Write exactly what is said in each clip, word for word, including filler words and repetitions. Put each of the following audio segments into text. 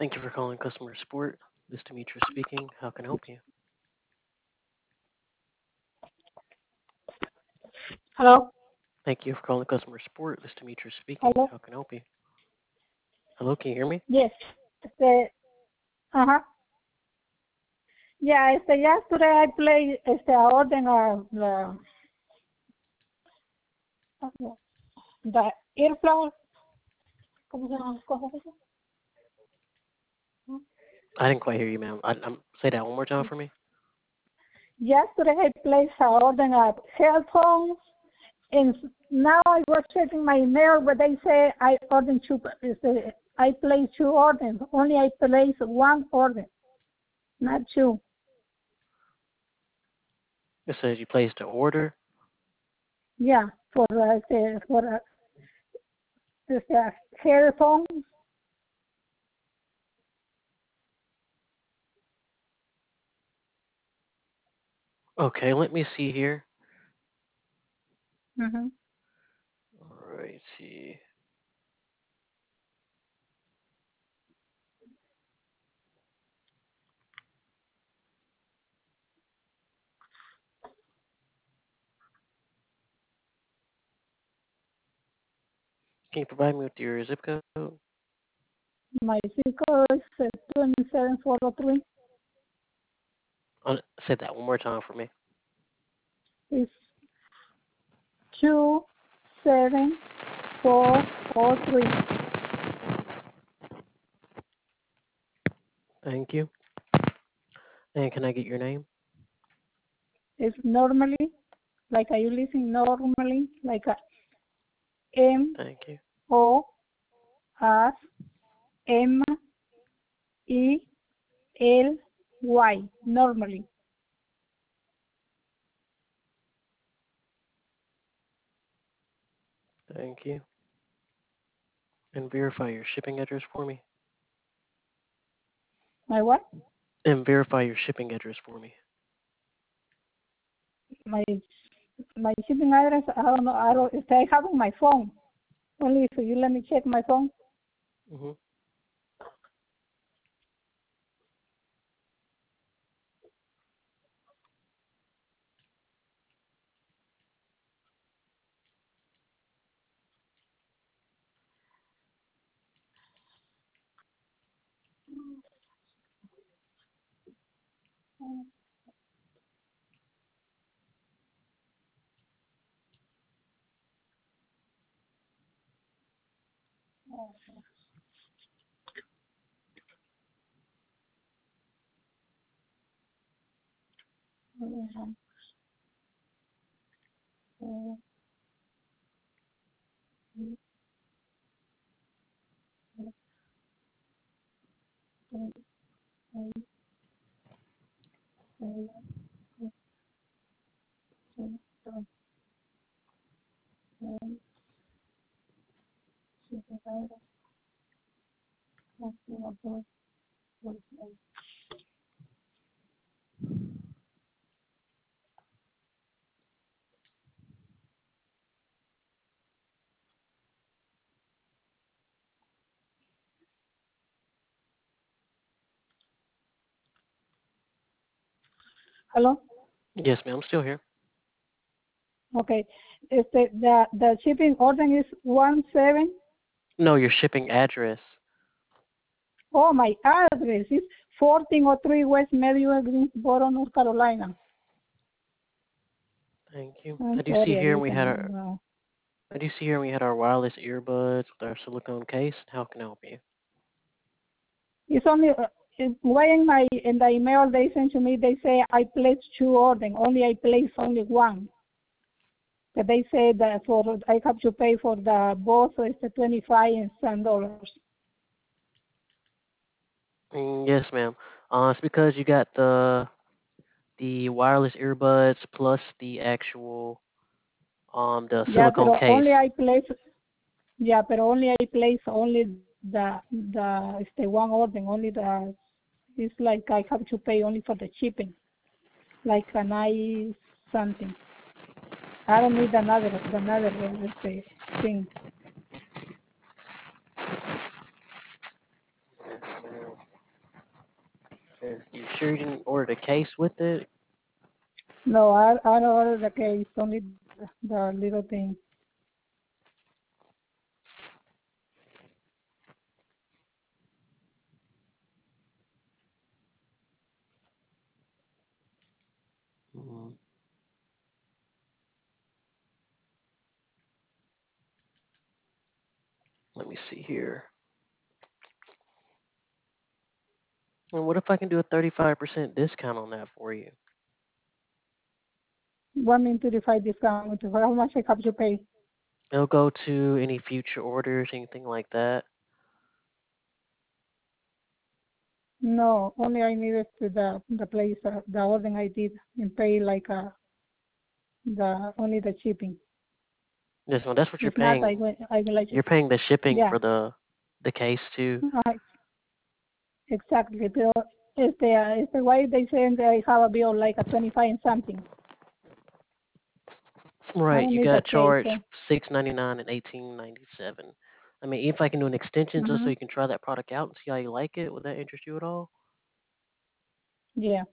Thank you for calling customer support. This is Demetrius speaking. How can I help you? Hello, Thank you for calling customer support. This is Demetrius speaking. hello. How can I help you? Hello, can you hear me? Yes. Este, ajá. Yeah, este, yesterday I play este, a orden a the, the earflower. ¿Cómo se llama? ¿Cómo se llama? I didn't quite hear you, ma'am. I, I'm, say that one more time for me. Yesterday I placed a orden a headphones, and now I was checking my email, but they say I ordered two. Este, I placed two orders. Only I placed one order, not two. It says you placed an order. Yeah, for uh, este, for uh, este, headphones. Okay, let me see here. Mm-hmm. All right, see. Can you provide me with your zip code? My zip code is uh, twenty-seven four oh three. Uh, say that one more time for me. It's two seven four oh three. Thank you. And can I get your name? It's normally, like are you listening normally, like a M Thank you. O S M E L Y, normally. Thank you. And verify your shipping address for me. My what? And verify your shipping address for me. My my shipping address, I don't know, I don't, I have on my phone. Only if you let me check my phone. Mm-hmm. Hello? Yes, ma'am. I'm still here. Okay. Este, the, the shipping order is one seven. No, your shipping address. Oh, my address is fourteen oh three West Medio, Greensboro, North Carolina. Thank you. I'm I do see sorry, I here we had didn't our know. I do see here we had our wireless earbuds with our silicone case. How can I help you? It's only uh, it, why in my in the email they sent to me, they say I placed two orders. Only I placed only one. But they say that for I have to pay for the both, so it's the twenty five and ten dollars. Mm, yes, ma'am. Uh, it's because you got the the wireless earbuds plus the actual um the Yeah, but silicone case. only I place. Yeah, but only I place only the the it's the one order. Only the it's like I have to pay only for the shipping, like an I something. I don't need another another uh, este, thing. Uh, You sure you didn't order the case with it? No, I I don't order the case, only the, the little thing. Mm, let me see here. And what if I can do a thirty-five percent discount on that for you? One mean to defy discount. How much I have to pay? It'll go to any future orders, anything like that. No, only I needed to the the place uh, the order I did and pay like uh the only the shipping. Yes, well, that's what you're If not, I paying. will I will like You're paying the shipping yeah, for the the case too. uh, exactly. Pero este uh, este why they say that I have a bill like a twenty five and something. I Right, don't you need the got case. charged So. six ninety nine and eighteen ninety seven. I mean, if I can do an extension just so Mm-hmm. you can try that product out and see how you like it, would that interest you at all? Yeah,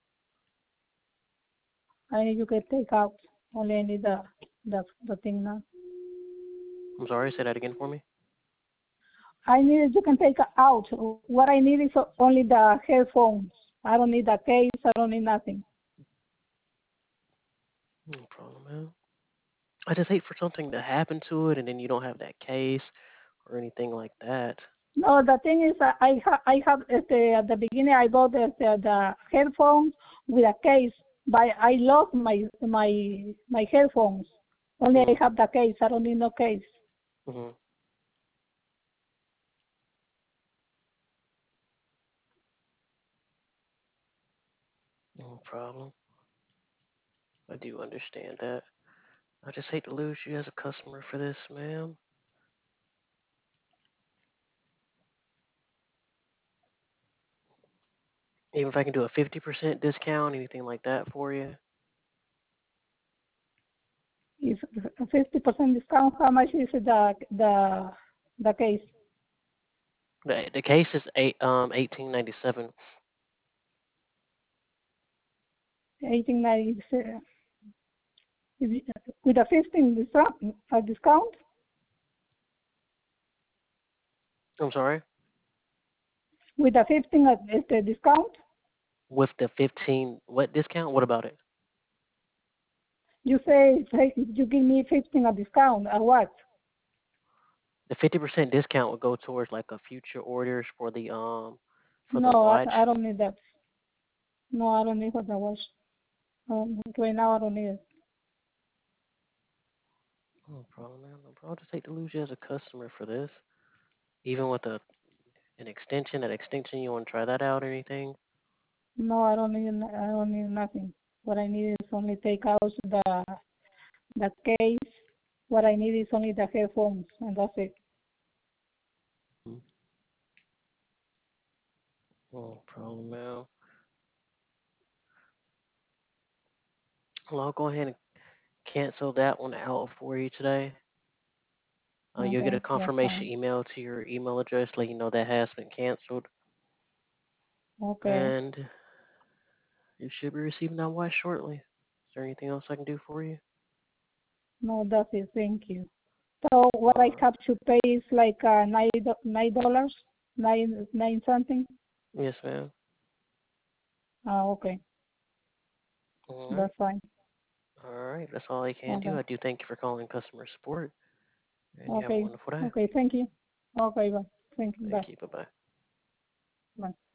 I need you can take out. Only I need the the the thing now. I'm sorry, say that again for me. I need you can take out. What I need is only the headphones. I don't need the case. I don't need nothing. No problem, man. I just hate for something to happen to it and then you don't have that case or anything like that. No, the thing is, uh, I ha- I have at the, at the beginning I bought the, the, the headphones with a case, but I lost my my my headphones. Only I Mhm. have the case. I don't need no case. Mhm. No problem. I do understand that. I just hate to lose you as a customer for this, ma'am. Even if I can do a fifty percent discount, anything like that for you. It's a fifty percent discount. How much is the the the case? The the case is eight um eighteen ninety seven. Eighteen ninety with a fifteen discount. A discount I'm sorry. with a fifteen uh, is the discount. With the fifteen what discount? What about it? You say say you give me fifteen a discount. Or what? The fifty percent discount would go towards like a future orders for the um for the No, I, I watch. don't need that. No, I don't need what I was. Um, right now, I don't need it. No problem, man. No problem. I'll just hate to lose you as a customer for this. Even with a an extension, that extension, you want to try that out or anything? No, I don't need. I don't need nothing. What I need is only take out the the case. What I need is only the headphones, and that's it. Mm. No problem, man. Well, I'll go ahead and cancel that one out for you today. Uh, you'll get a Okay, that's confirmation fine. email to your email address, letting you know that has been canceled, Okay. and you should be receiving that watch shortly. Is there anything else I can do for you? No, that's it. Thank you. So what I Uh, have to pay is like uh, nine do- nine dollars, nine nine something. yes, ma'am. Ah, okay, All right. that's fine. All right. That's all I can do. Okay, I do thank you for calling customer support, and you have a okay, wonderful day. okay. Thank you. Okay, bye. Thank you. Bye. Thank you. Bye bye. Bye.